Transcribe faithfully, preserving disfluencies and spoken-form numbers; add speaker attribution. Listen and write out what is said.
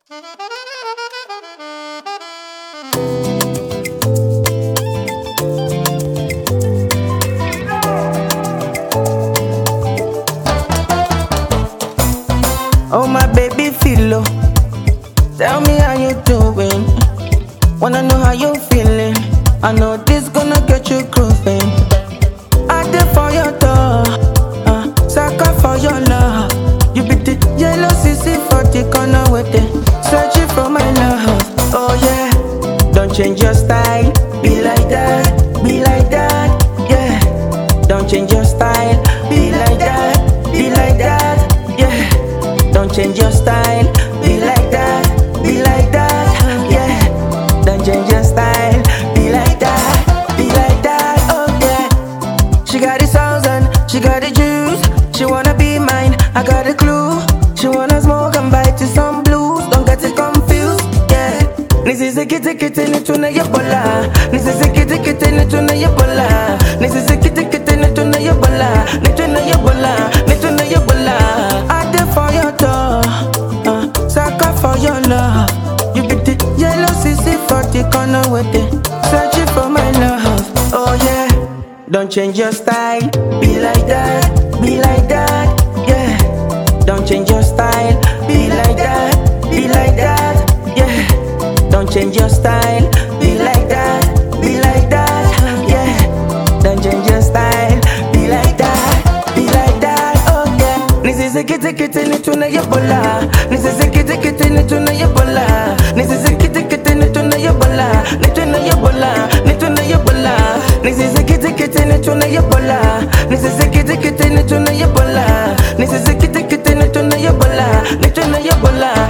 Speaker 1: Oh my baby Philo, tell me how you doing. Wanna know how you feeling. I know this gonna get you grooving. I did for your door, uh, sucker for your love. You be the yellow C C for the corner with it, searching for my love. Oh yeah, don't change your style. Be like that, be like that, yeah. Don't change your style. Be like that, be like that, yeah. Don't change your style. Be like that, be like that, yeah. Don't change your style. Be like that, be like that, oh yeah. She got the sauce and she got the juice. She wanna be mine, I got a clue. She wanna smoke and bite to some blues. Don't get it confused, yeah. Nisi sikiti kiti ni tuna yebola. Nisi sikiti kiti ni tuna yebola. Nisi sikiti kiti ni tuna yebola. Ni tuna yebola, ni tuna yebola. I did for your door, uh, sucker for your love. You be the yellow C C for the corner with it, searching for my love. Oh yeah, don't change your style. Be like that, be like that, yeah. Don't change your style. Be like that, be like that, yeah. Don't change your style. Be like that, be like that, yeah. Don't change your style. Be like that, be like that, oh yeah. Nisi sikiti kiti ni tuna yebola. Nisi sikiti kiti ni tuna yebola. Nisi sikiti kiti ni tuna yebola. Ni tuna yebola, ni tuna yebola. Nisi sikiti kiti ni tuna yebola. Nisi sikiti kiti ni tuna yebola. Nisi sikiti kiti ni tuna yebola. Ni tuna yebola.